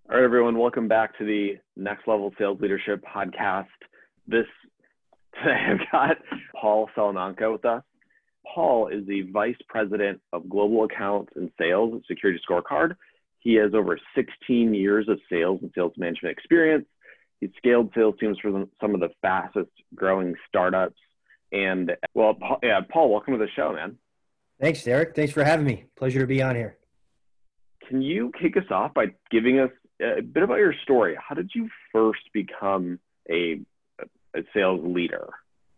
All right, everyone, welcome back to the Next Level Sales Leadership podcast. Today I've got Paul Salamanca with us. Paul is the Vice President of Global Accounts and Sales at Security Scorecard. He has over 16 years of sales and sales management experience. He's scaled sales teams for some of the fastest growing startups. Paul, welcome to the show, man. Thanks, Derek. Thanks for having me. Pleasure to be on here. Can you kick us off by giving us a bit about your story? How did you first become a sales leader?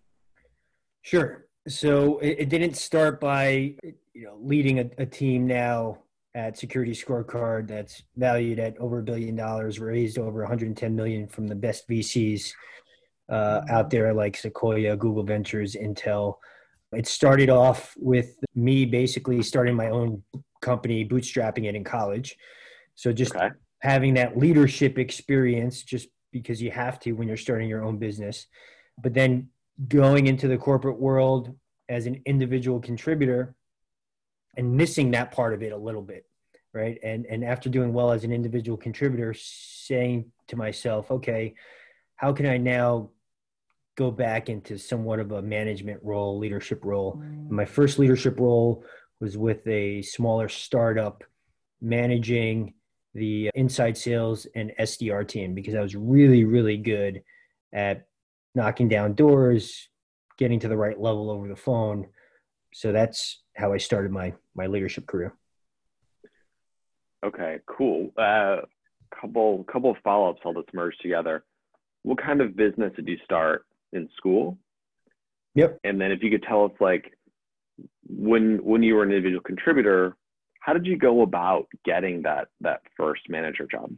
Sure. So it didn't start by leading a team now at Security Scorecard that's valued at over $1 billion, raised over 110 million from the best VCs out there like Sequoia, Google Ventures, Intel. It started off with me basically starting my own company, bootstrapping it in college. So just having that leadership experience, just because you have to when you're starting your own business, but then going into the corporate world as an individual contributor and missing that part of it a little bit, right? And after doing well as an individual contributor, saying to myself, okay, how can I now go back into somewhat of a management role, leadership role? My first leadership role was with a smaller startup managing the inside sales and SDR team, because I was really, really good at knocking down doors, getting to the right level over the phone. So that's how I started my leadership career. Okay, cool. Couple of follow-ups I'll just merge together. What kind of business did you start in school? Yep. And then if you could tell us, like, when you were an individual contributor, how did you go about getting that first manager job?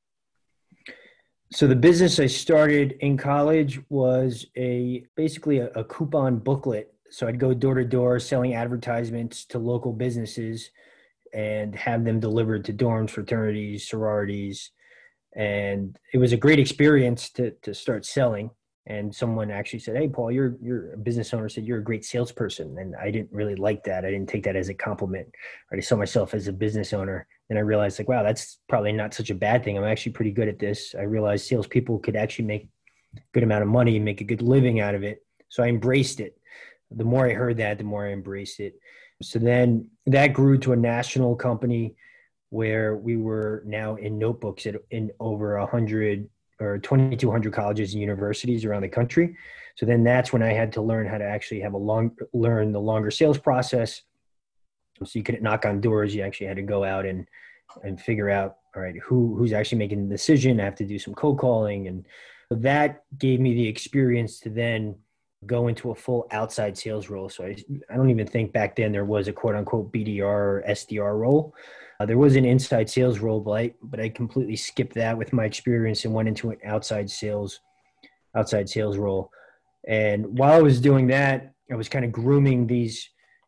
So the business I started in college was basically a coupon booklet. So I'd go door to door selling advertisements to local businesses and have them delivered to dorms, fraternities, sororities. And it was a great experience to start selling. And someone actually said, "Hey, Paul, you're a business owner," said, "You're a great salesperson." And I didn't really like that. I didn't take that as a compliment. I saw myself as a business owner. And I realized, like, wow, that's probably not such a bad thing. I'm actually pretty good at this. I realized salespeople could actually make a good amount of money and make a good living out of it. So I embraced it. The more I heard that, the more I embraced it. So then that grew to a national company where we were now in notebooks in over 100 or 2,200 colleges and universities around the country. So then that's when I had to learn how to actually learn the longer sales process. So you couldn't knock on doors. You actually had to go out and figure out, all right, who's actually making the decision. I have to do some cold calling. And that gave me the experience to then go into a full outside sales role. So I don't even think back then there was a quote unquote BDR or SDR role. There was an inside sales role, but I completely skipped that with my experience and went into an outside sales role. And while I was doing that, I was kind of grooming these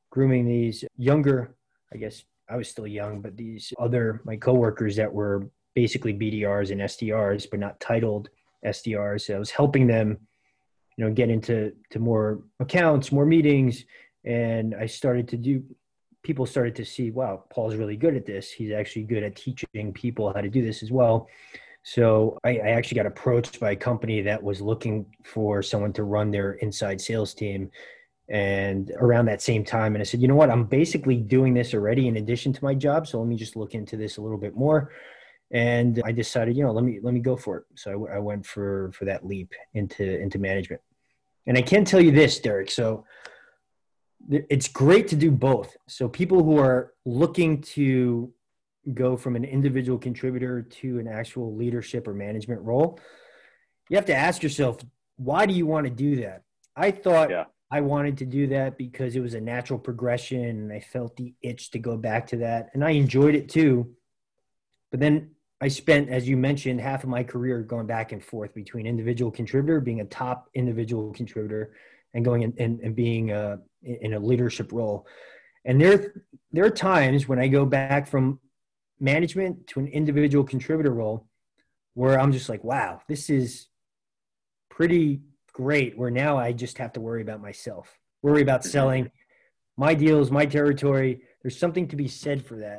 younger, I guess I was still young, but my coworkers that were basically BDRs and SDRs, but not titled SDRs. So I was helping them, get into more accounts, more meetings. And people started to see, wow, Paul's really good at this. He's actually good at teaching people how to do this as well. So I actually got approached by a company that was looking for someone to run their inside sales team. And around that same time, and I said, you know what, I'm basically doing this already in addition to my job. So let me just look into this a little bit more. And I decided, let me go for it. So I went for that leap into management. And I can tell you this, Derek. So it's great to do both. So people who are looking to go from an individual contributor to an actual leadership or management role, you have to ask yourself, why do you want to do that? I thought I wanted to do that because it was a natural progression and I felt the itch to go back to that. And I enjoyed it too. But then I spent, as you mentioned, half of my career going back and forth between individual contributor, being a top individual contributor, and going and being in a leadership role. And there are times when I go back from management to an individual contributor role where I'm just like, wow, this is pretty great, where now I just have to worry about myself, worry about selling my deals, my territory. There's something to be said for that.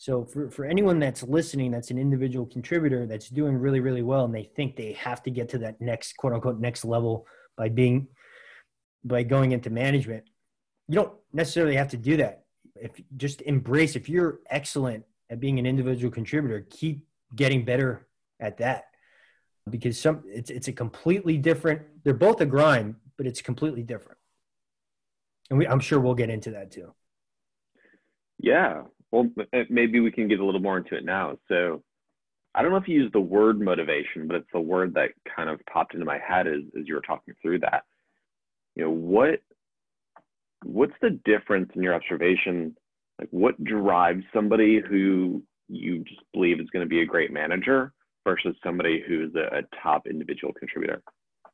So for anyone that's listening, that's an individual contributor that's doing really, really well, and they think they have to get to that next quote unquote next level by going into management, you don't necessarily have to do that. If you're excellent at being an individual contributor, keep getting better at that, because it's a completely different, they're both a grind, but it's completely different. And I'm sure we'll get into that too. Yeah. Well, maybe we can get a little more into it now. So I don't know if you use the word motivation, but it's the word that kind of popped into my head as you were talking through that. You know, what's the difference in your observation? Like, what drives somebody who you just believe is going to be a great manager versus somebody who's a top individual contributor?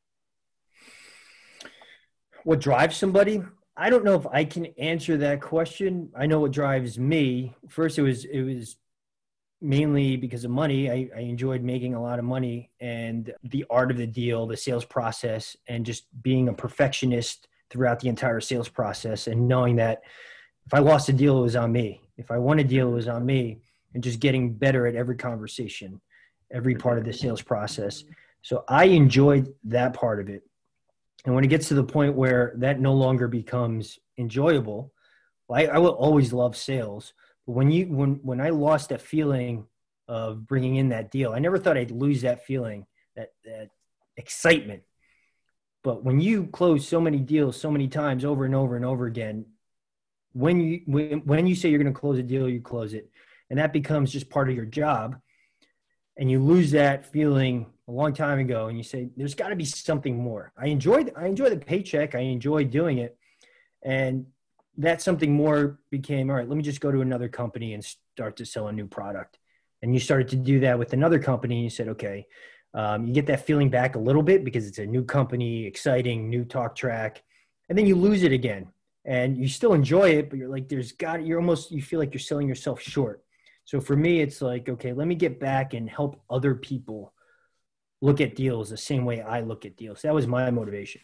What drives somebody? I don't know if I can answer that question. I know what drives me. First, it was mainly because of money. I enjoyed making a lot of money and the art of the deal, the sales process, and just being a perfectionist throughout the entire sales process, and knowing that if I lost a deal, it was on me. If I won a deal, it was on me, and just getting better at every conversation, every part of the sales process. So I enjoyed that part of it. And when it gets to the point where that no longer becomes enjoyable, I will always love sales. But when I lost that feeling of bringing in that deal, I never thought I'd lose that feeling, that excitement. But when you close so many deals so many times over and over and over again, when you say you're going to close a deal, you close it, and that becomes just part of your job. And you lose that feeling a long time ago, and you say, there's got to be something more. I enjoy the paycheck. I enjoy doing it. And that something more became, all right, let me just go to another company and start to sell a new product. And you started to do that with another company. And you said, okay, you get that feeling back a little bit because it's a new company, exciting, new talk track. And then you lose it again, and you still enjoy it, but you're like, you feel like you're selling yourself short. So for me, it's like, okay, let me get back and help other people look at deals the same way I look at deals. That was my motivation.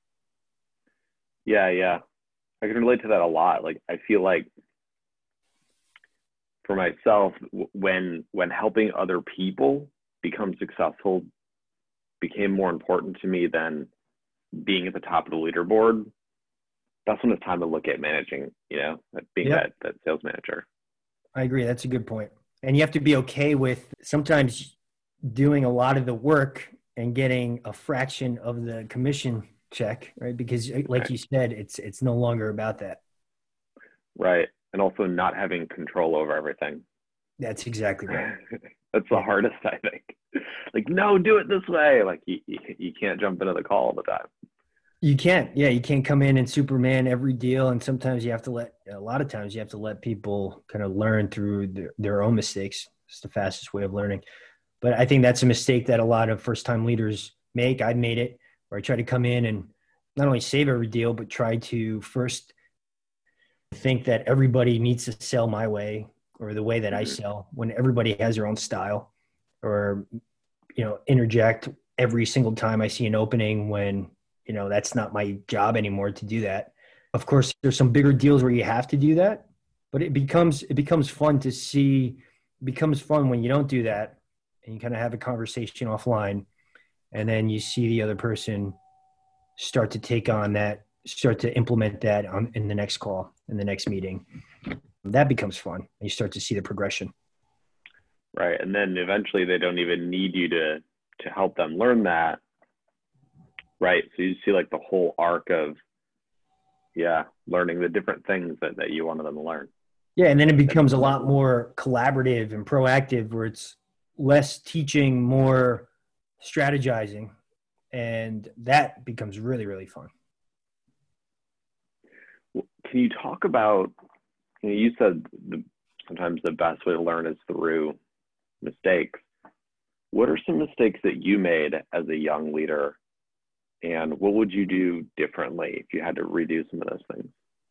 Yeah. I can relate to that a lot. Like, I feel like for myself, when helping other people become successful became more important to me than being at the top of the leaderboard, that's when it's time to look at managing, being that sales manager. I agree. That's a good point. And you have to be okay with sometimes doing a lot of the work and getting a fraction of the commission check, right? Because like you said, it's no longer about that. Right. And also not having control over everything. That's exactly right. That's the hardest, I think. Like, no, do it this way. Like, you can't jump into the call all the time. You can't. Yeah, you can't come in and Superman every deal. And sometimes a lot of times you have to let people kind of learn through their own mistakes. It's the fastest way of learning. But I think that's a mistake that a lot of first-time leaders make. I made it, where I try to come in and not only save every deal, but try to first think that everybody needs to sell my way or the way that I sell, when everybody has their own style, or, interject every single time I see an opening when, that's not my job anymore to do that. Of course, there's some bigger deals where you have to do that, but it becomes fun to see. It becomes fun when you don't do that, and you kind of have a conversation offline, and then you see the other person start to take on that, start to implement that in the next call, in the next meeting. That becomes fun. And you start to see the progression. Right. And then eventually they don't even need you to help them learn that. Right. So you see like the whole arc of, learning the different things that you wanted them to learn. Yeah. And then it becomes a lot more collaborative and proactive, where it's less teaching, more strategizing. And that becomes really, really fun. Can you talk about, you said sometimes the best way to learn is through mistakes. What are some mistakes that you made as a young leader, and what would you do differently if you had to redo some of those things?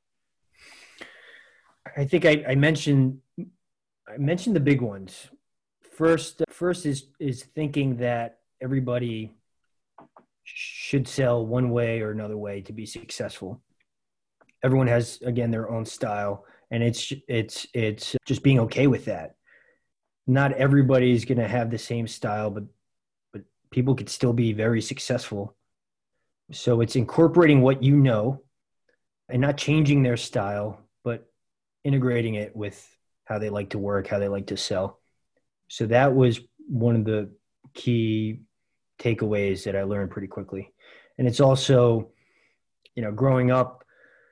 I think I mentioned the big ones. First is thinking that everybody should sell one way or another way to be successful. Everyone has, again, their own style, And it's just being okay with that. Not everybody's going to have the same style, but people could still be very successful. So it's incorporating what you know and not changing their style, but integrating it with how they like to work, how they like to sell. So that was one of the key takeaways that I learned pretty quickly. And it's also, growing up,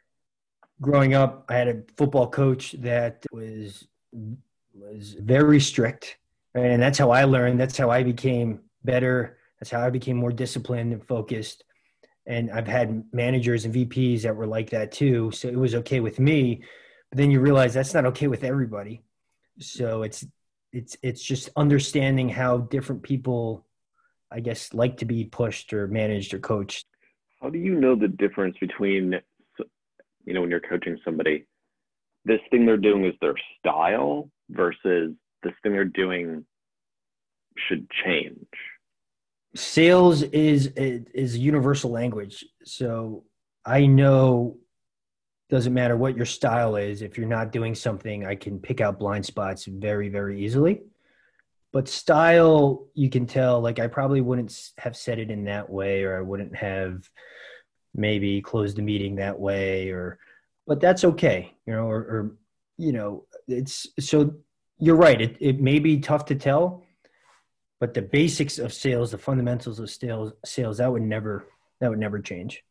I had a football coach that was very strict, right? And that's how I learned. That's how I became better. That's how I became more disciplined and focused. And I've had managers and VPs that were like that too. So it was okay with me, but then you realize that's not okay with everybody. So it's just understanding how different people, I guess, like to be pushed or managed or coached. How do you know the difference between, when you're coaching somebody, this thing they're doing is their style versus this thing they're doing should change? Sales is universal language. So I know, doesn't matter what your style is. If you're not doing something, I can pick out blind spots very, very easily. But style, you can tell, like I probably wouldn't have said it in that way, or I wouldn't have maybe closed the meeting that way, but that's okay. It's, so you're right. It may be tough to tell, but the basics of sales, the fundamentals of sales, that would never change.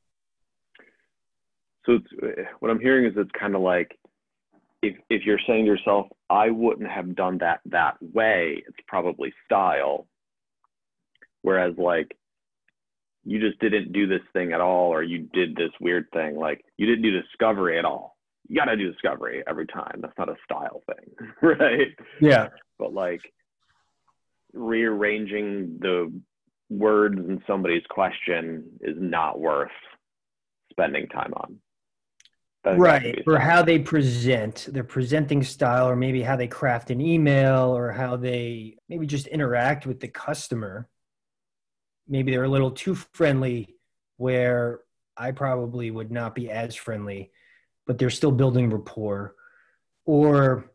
So what I'm hearing is it's kind of like, if you're saying to yourself, I wouldn't have done that way, it's probably style. Whereas like, you just didn't do this thing at all, or you did this weird thing. Like you didn't do discovery at all. You got to do discovery every time. That's not a style thing, right? Yeah. But like rearranging the words in somebody's question is not worth spending time on. Right. Or how they present, their presenting style, or maybe how they craft an email, or how they maybe just interact with the customer. Maybe they're a little too friendly, where I probably would not be as friendly, but they're still building rapport. Or,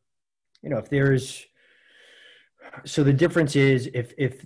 so the difference is if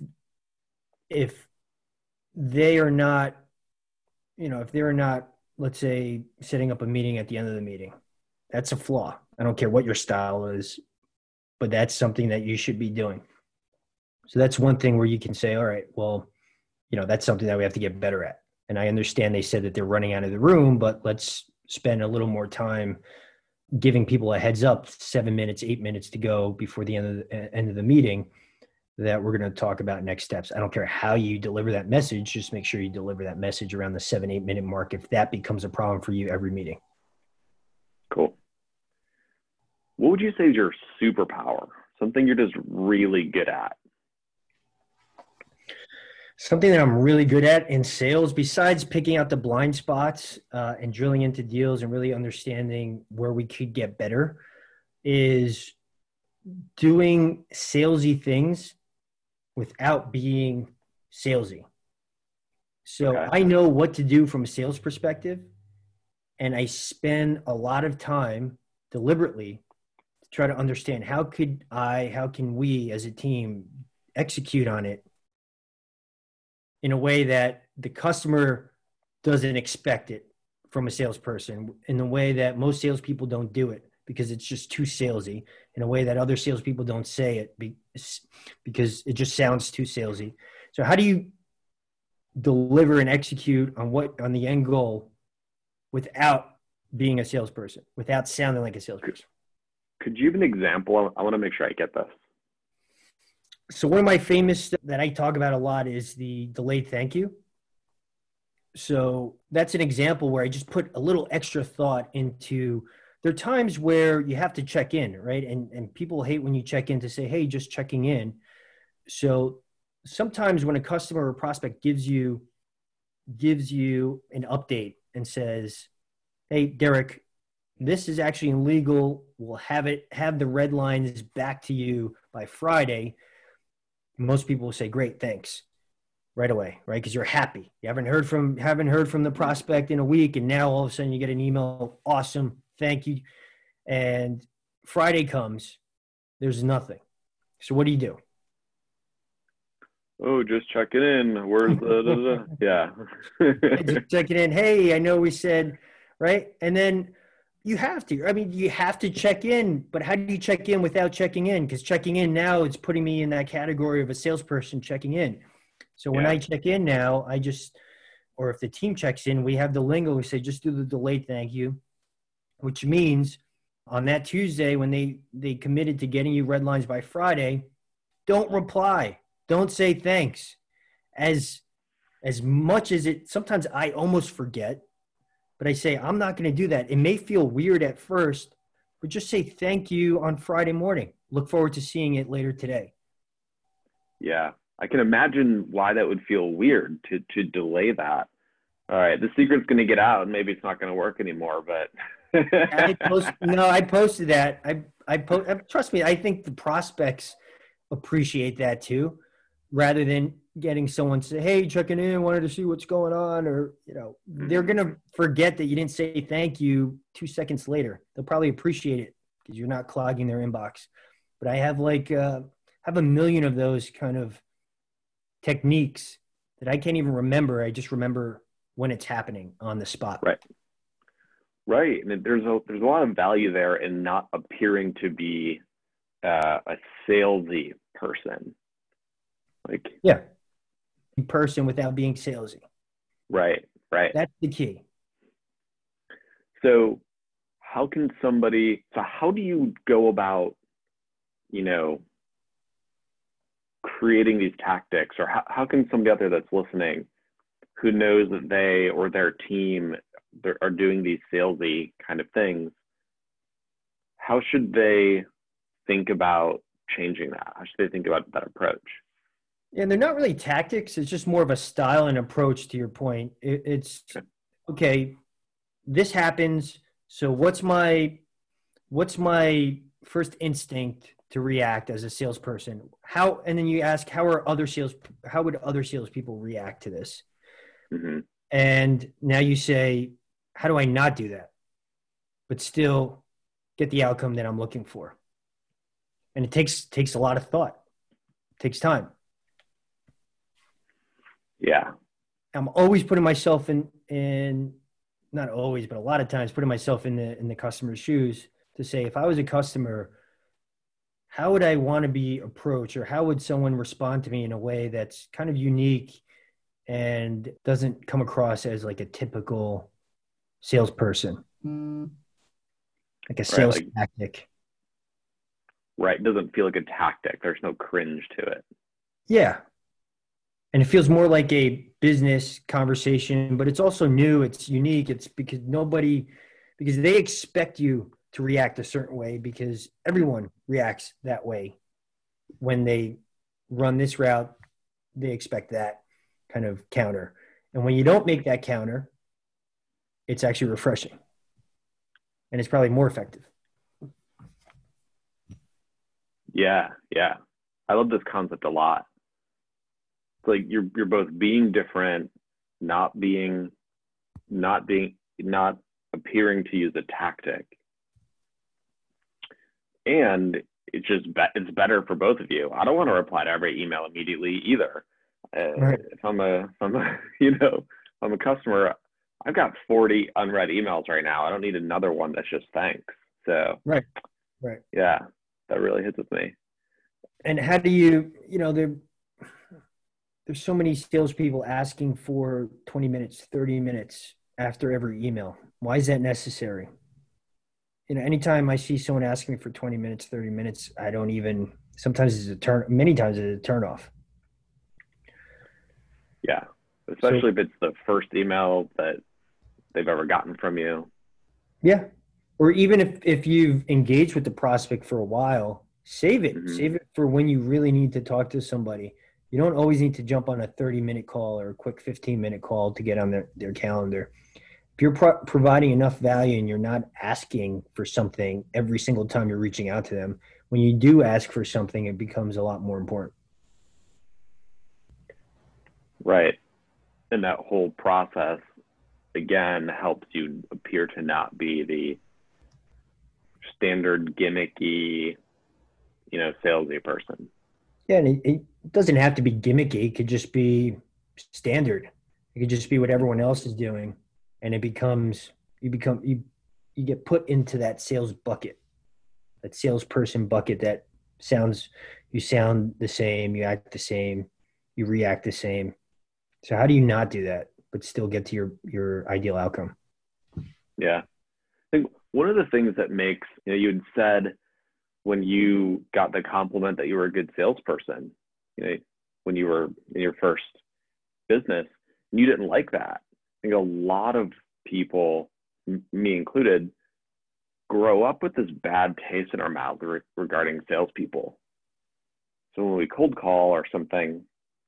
they are not, if they're not, let's say, setting up a meeting at the end of the meeting, that's a flaw. I don't care what your style is, but that's something that you should be doing. So that's one thing where you can say, all right, well, that's something that we have to get better at. And I understand they said that they're running out of the room, but let's spend a little more time giving people a heads up, 7 minutes, 8 minutes to go before the end of the meeting, that we're going to talk about next steps. I don't care how you deliver that message. Just make sure you deliver that message around the 7-8 minute mark, if that becomes a problem for you every meeting. Cool. What would you say is your superpower? Something you're just really good at? Something that I'm really good at in sales, besides picking out the blind spots and drilling into deals and really understanding where we could get better, is doing salesy things without being salesy. So okay. I know what to do from a sales perspective, and I spend a lot of time deliberately to try to understand how can we as a team execute on it in a way that the customer doesn't expect it from a salesperson, in a way that most salespeople don't do it because it's just too salesy, in a way that other salespeople don't say it because it just sounds too salesy. So how do you deliver and execute on the end goal without being a salesperson, without sounding like a salesperson? Could you give an example? I want to make sure I get this. So one of my famous that I talk about a lot is the delayed thank you. So that's an example where I just put a little extra thought into. There are times where you have to check in, right? And people hate when you check in to say, hey, just checking in. So sometimes when a customer or prospect gives you an update and says, hey, Derek, this is actually illegal. We'll have the red lines back to you by Friday. Most people will say, great, thanks, right away, right? Because you're happy. You haven't heard from the prospect in a week, and now all of a sudden you get an email, awesome, thank you. And Friday comes, there's nothing. So what do you do? Oh, just checking in. Where's the yeah. Just checking in. Hey, I know we said, right? And then you have to. I mean, you have to check in, but how do you check in without checking in? Because checking in now, it's putting me in that category of a salesperson checking in. So when Yeah. I check in now, or if the team checks in, we have the lingo. We say, just do the delayed thank you, which means on that Tuesday when they committed to getting you red lines by Friday, don't reply. Don't say thanks. As much as it sometimes I almost forget, but I say I'm not going to do that. It may feel weird at first, but just say thank you on Friday morning. Look forward to seeing it later today. Yeah. I can imagine why that would feel weird to delay that. All right, the secret's going to get out and maybe it's not going to work anymore, but I posted that. Trust me, I think the prospects appreciate that too, rather than getting someone to say, hey, checking in, wanted to see what's going on, or they're gonna forget that you didn't say thank you 2 seconds later. They'll probably appreciate it because you're not clogging their inbox. But I have have a million of those kind of techniques that I can't even remember. I just remember when it's happening on the spot. Right. And there's a lot of value there in not appearing to be a salesy person. Yeah, in person without being salesy. Right. That's the key. So how do you go about, creating these tactics, or how can somebody out there that's listening who knows that they or their team are doing these salesy kind of things, how should they think about changing that? How should they think about that approach? And they're not really tactics. It's just more of a style and approach to your point. It's okay. This happens. So what's my first instinct to react as a salesperson? And then you ask, how would other salespeople react to this? Mm-hmm. And now you say, how do I not do that, but still get the outcome that I'm looking for? And it takes a lot of thought. It takes time. Yeah. I'm always putting myself in not always, but a lot of times putting myself in the customer's shoes to say, if I was a customer, how would I want to be approached, or how would someone respond to me in a way that's kind of unique and doesn't come across as like a typical salesperson, like a sales tactic. Right. It doesn't feel like a tactic. There's no cringe to it. Yeah. And it feels more like a business conversation, but it's also new. It's unique. It's because they expect you to react a certain way, because everyone reacts that way. When they run this route, they expect that kind of counter. And when you don't make that counter, it's actually refreshing. And it's probably more effective. Yeah. I love this concept a lot. It's like you're both being different, not appearing to use a tactic. And it's better for both of you. I don't want to reply to every email immediately either. Right. If I'm a customer, I've got 40 unread emails right now. I don't need another one that's just thanks. So right. Yeah, that really hits with me. And how do there's so many salespeople asking for 20 minutes, 30 minutes after every email. Why is that necessary? Anytime I see someone asking me for 20 minutes, 30 minutes, sometimes many times it's a turn off. Yeah, especially if it's the first email that they've ever gotten from you. Yeah. Or even if you've engaged with the prospect for a while, save it. Mm-hmm. Save it for when you really need to talk to somebody. You don't always need to jump on a 30-minute call or a quick 15-minute call to get on their calendar. If you're providing enough value and you're not asking for something every single time you're reaching out to them, when you do ask for something, it becomes a lot more important. Right. And that whole process, again, helps you appear to not be the standard gimmicky, salesy person. Yeah, and it doesn't have to be gimmicky. It could just be standard. It could just be what everyone else is doing, and it becomes you get put into that sales bucket, that salesperson bucket that you sound the same, you act the same, you react the same. So how do you not do that but still get to your ideal outcome? Yeah. I think one of the things that makes, you had said when you got the compliment that you were a good salesperson, when you were in your first business, and you didn't like that. I think a lot of people, me included, grow up with this bad taste in our mouth regarding salespeople. So when we cold call or something,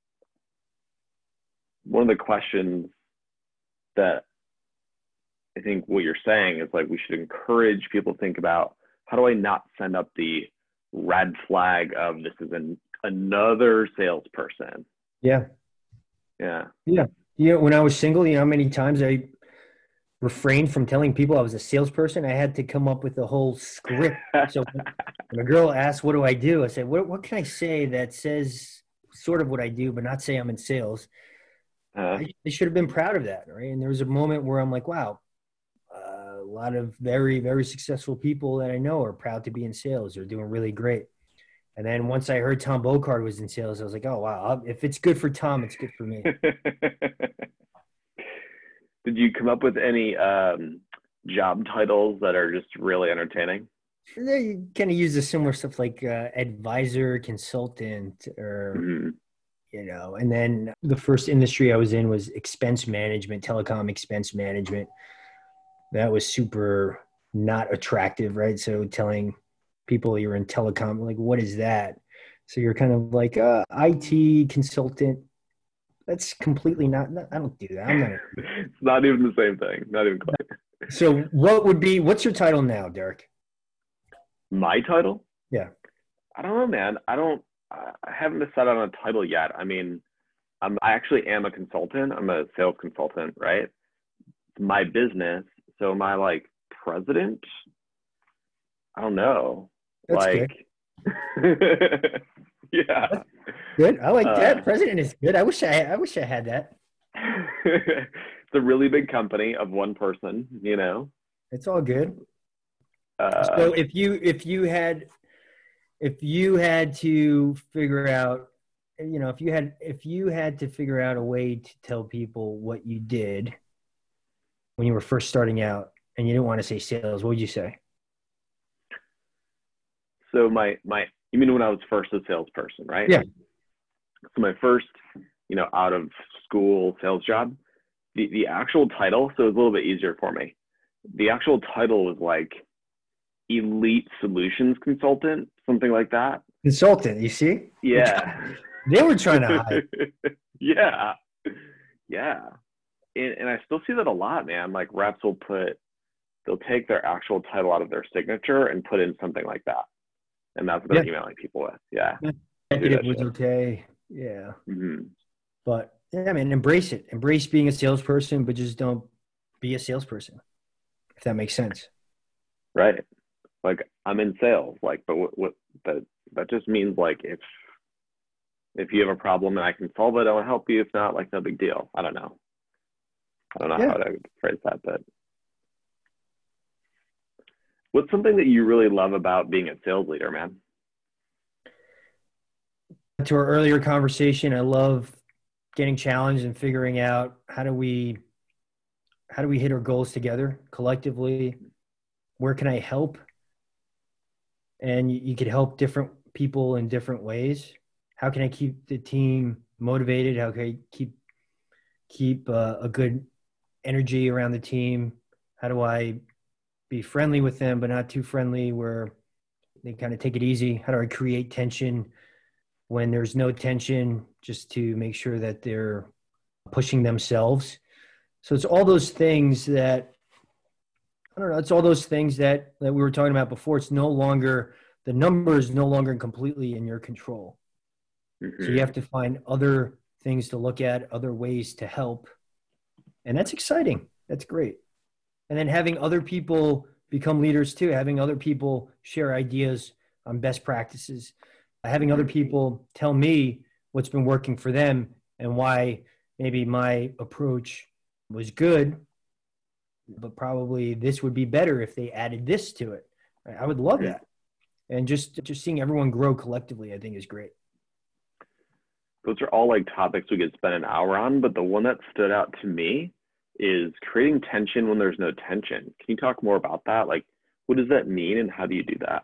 one of the questions that I think what you're saying is like, we should encourage people to think about, how do I not send up the red flag of this is another salesperson? Yeah. Yeah. Yeah. When I was single, how many times I refrained from telling people I was a salesperson. I had to come up with a whole script. So when a girl asked, what do I do? I said, what can I say that says sort of what I do, but not say I'm in sales? I should have been proud of that, right? And there was a moment where I'm like, wow, a lot of very, very successful people that I know are proud to be in sales. They're doing really great. And then once I heard Tom Bokard was in sales, I was like, oh, wow, if it's good for Tom, it's good for me. Did you come up with any job titles that are just really entertaining? You kind of use the similar stuff like advisor, consultant, or, and then the first industry I was in was expense management, telecom expense management. That was super not attractive, right? So telling people you're in telecom, like, what is that? So you're kind of like IT consultant. That's completely not, I don't do that. I'm not. It's not even the same thing. Not even close. So what's your title now, Derek? My title? Yeah. I don't know, man. I haven't decided on a title yet. I mean, I actually am a consultant. I'm a sales consultant, right? My business. So am I like president? I don't know. That's like, good. Yeah. Good. I like that. President is good. I wish I had that. It's a really big company of one person, It's all good. So if you had to figure out, if you had to figure out a way to tell people what you did when you were first starting out and you didn't want to say sales, what would you say? So you mean when I was first a salesperson, right? Yeah. So my first, out of school sales job, the actual title, so it was a little bit easier for me. The actual title was like elite solutions consultant, something like that. Consultant, you see? Yeah. They were trying to hide. Yeah. Yeah. And I still see that a lot, man. Like reps they'll take their actual title out of their signature and put in something like that. And that's what they're emailing people with. Yeah. Executive was okay. Yeah. Mm-hmm. But yeah, man, embrace it. Embrace being a salesperson, but just don't be a salesperson, if that makes sense. Right. Like I'm in sales. Like, but what that just means like if you have a problem and I can solve it, I'll help you. If not, like no big deal. I don't know how to phrase that, but what's something that you really love about being a sales leader, man? To our earlier conversation, I love getting challenged and figuring out how do we hit our goals together collectively? Where can I help? And you could help different people in different ways. How can I keep the team motivated? How can I keep a good energy around the team? How do I be friendly with them, but not too friendly where they kind of take it easy? How do I create tension when there's no tension, just to make sure that they're pushing themselves? So it's all those things that, I don't know, it's all those things that we were talking about before. It's no longer, the number is no longer completely in your control. Mm-hmm. So you have to find other things to look at, other ways to help. And that's exciting. That's great. And then having other people become leaders too, having other people share ideas on best practices, having other people tell me what's been working for them and why maybe my approach was good, but probably this would be better if they added this to it. I would love that. And just seeing everyone grow collectively, I think is great. Those are all like topics we could spend an hour on, but the one that stood out to me is creating tension when there's no tension. Can you talk more about that? Like, what does that mean and how do you do that?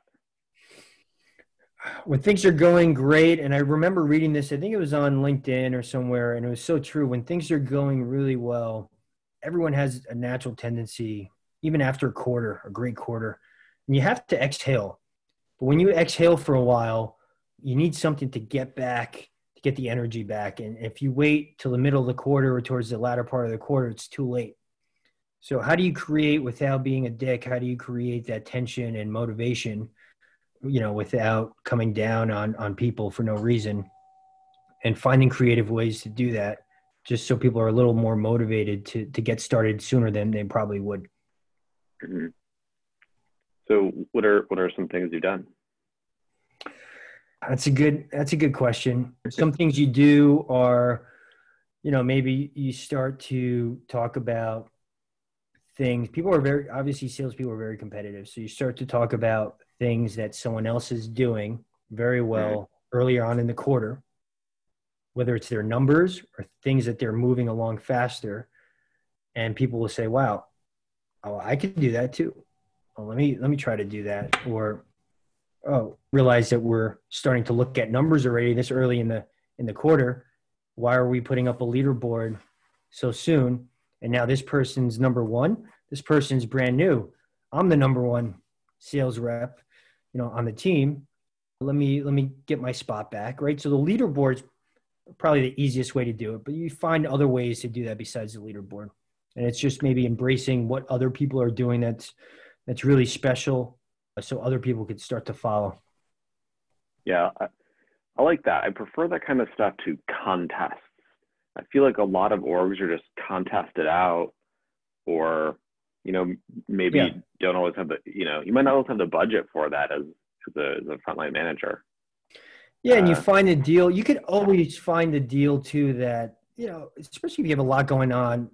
When things are going great, and I remember reading this, I think it was on LinkedIn or somewhere, and it was so true. When things are going really well, everyone has a natural tendency, even after a great quarter, and you have to exhale. But when you exhale for a while, you need something to get the energy back. And if you wait till the middle of the quarter or towards the latter part of the quarter, it's too late. So how do you create, without being a dick, how do you create that tension and motivation, without coming down on people for no reason, and finding creative ways to do that, just so people are a little more motivated to get started sooner than they probably would. Mm-hmm. So what are some things you've done? That's a good question. Some things you do are, maybe you start to talk about things. Salespeople are very competitive. So you start to talk about things that someone else is doing very well earlier on in the quarter, whether it's their numbers or things that they're moving along faster. And people will say, wow, oh, I could do that too. Well, let me try to do that. Or, realize that we're starting to look at numbers already this early in the quarter. Why are we putting up a leaderboard so soon? And now this person's number one. This person's brand new. I'm the number one sales rep, on the team. Let me get my spot back, right? So the leaderboard's probably the easiest way to do it, but you find other ways to do that besides the leaderboard. And it's just maybe embracing what other people are doing that's really special, so other people could start to follow. Yeah, I like that. I prefer that kind of stuff to contests. I feel like a lot of orgs are just contested out, or, maybe don't always have you might not always have the budget for that as a frontline manager. Yeah, and you find a deal. You could always find a deal too that, especially if you have a lot going on,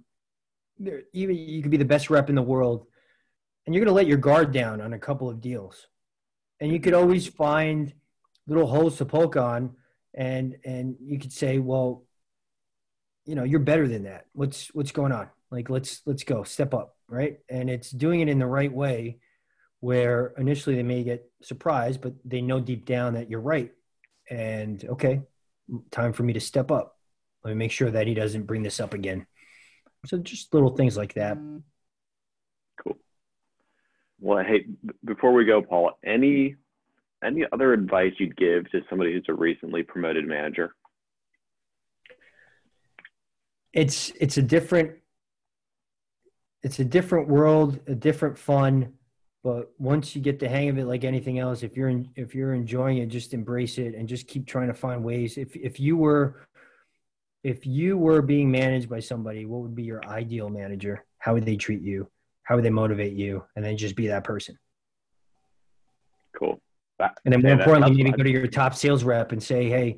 even you could be the best rep in the world, and you're going to let your guard down on a couple of deals. And you could always find little holes to poke on, and you could say, well, you're better than that. What's going on? Like, let's go, step up, right? And it's doing it in the right way, where initially they may get surprised, but they know deep down that you're right. And okay, time for me to step up. Let me make sure that he doesn't bring this up again. So just little things like that. Cool. Well, hey, before we go, Paul, any other advice you'd give to somebody who's a recently promoted manager? It's a different world, a different fun. But once you get the hang of it, like anything else, if you're enjoying it, just embrace it and just keep trying to find ways. If you were being managed by somebody, what would be your ideal manager? How would they treat you? How would they motivate you? And then just be that person. Cool. And then more importantly, maybe go to your top sales rep and say, hey,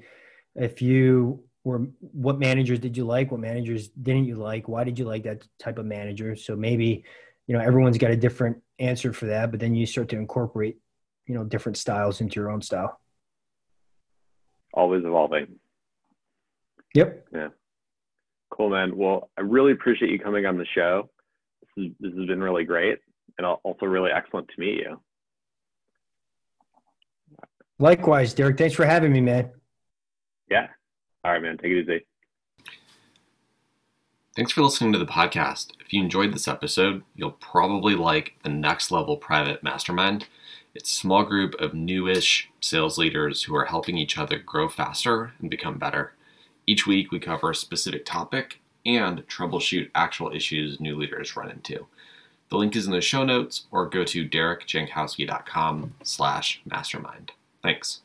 what managers did you like? What managers didn't you like? Why did you like that type of manager? So maybe, everyone's got a different answer for that, but then you start to incorporate, different styles into your own style. Always evolving. Yep. Yeah. Cool, man. Well, I really appreciate you coming on the show. This has been really great, and also really excellent to meet you. Likewise, Derek. Thanks for having me, man. Yeah. All right, man. Take it easy. Thanks for listening to the podcast. If you enjoyed this episode, you'll probably like the Next Level Private Mastermind. It's a small group of newish sales leaders who are helping each other grow faster and become better. Each week, we cover a specific topic and troubleshoot actual issues new leaders run into. The link is in the show notes, or go to derekjankowski.com/mastermind. Thanks.